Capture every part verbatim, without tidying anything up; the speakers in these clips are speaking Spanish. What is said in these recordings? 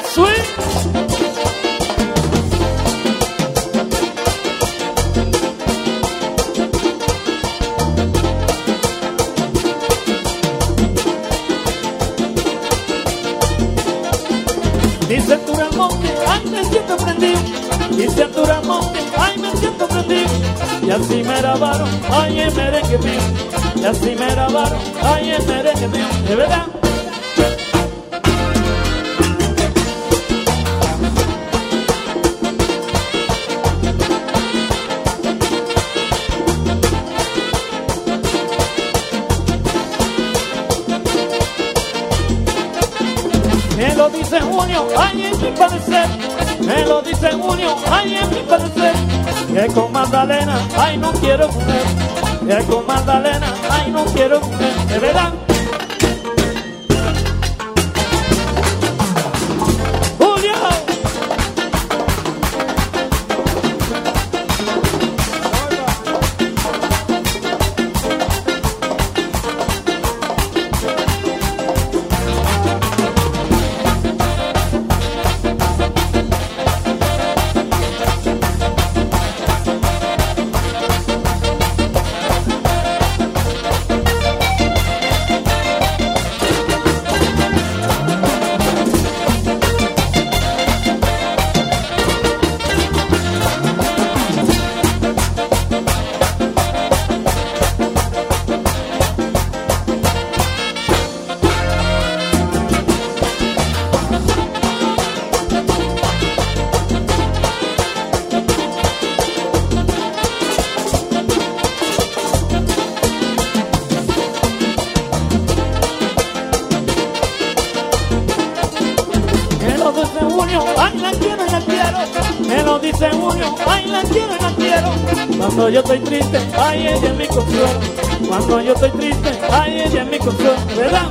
Sweet. Dice Turamonte, ay me siento prendido. Dice Turamonte, ay me siento prendido. Y así me grabaron, ay el merengue mío. Y así me grabaron, ay el merengue mío. ¿De verdad? Me lo dice Junio, ay en mi parecer. Me lo dice Junio, ay en mi parecer. Que con Magdalena, ay no quiero comer. Que con Magdalena, ay no quiero comer. ¿De verdad? Julio. Cuando yo estoy triste, ay ella es mi consuelo. Cuando yo estoy triste, ay ella es mi consuelo. ¿Verdad?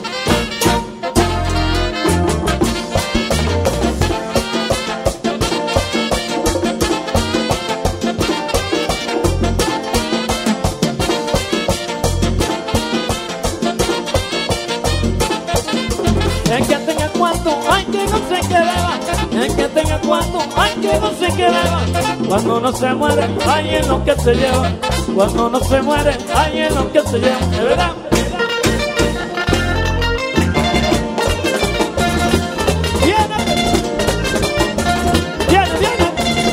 El que tenga cuarto, ay que no se quedaba. El que tenga cuarto, ay que no se quedaba. Cuando no se muere, ay es lo que se lleva. Cuando no se muere, ay es lo que se lleva. ¿De verdad? Viene, viene, viene.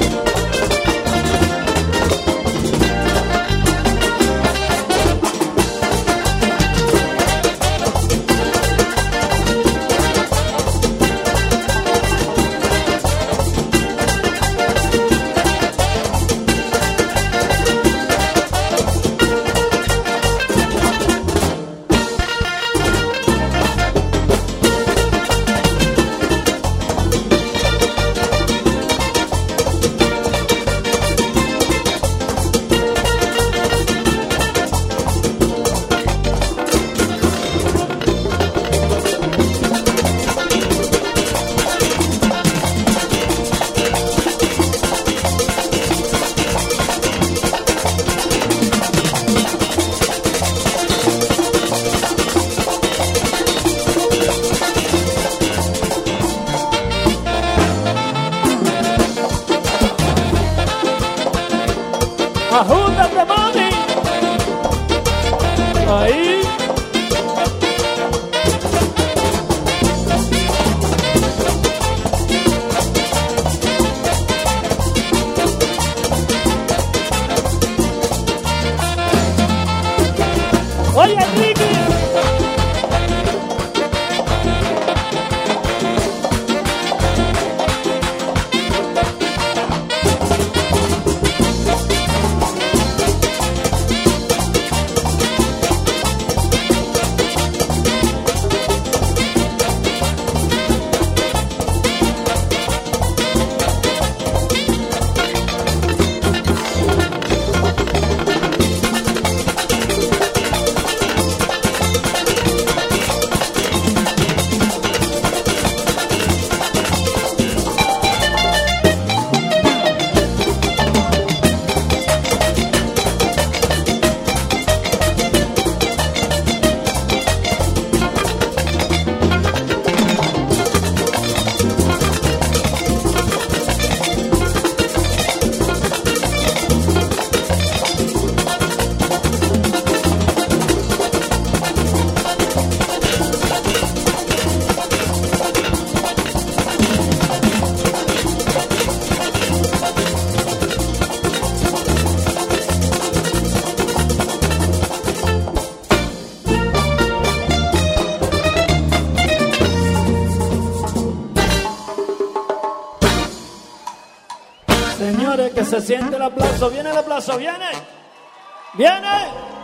Ajúntate, mami. Ahí. Oye, Ricky. que se siente el aplauso. Viene el aplauso, viene. Viene.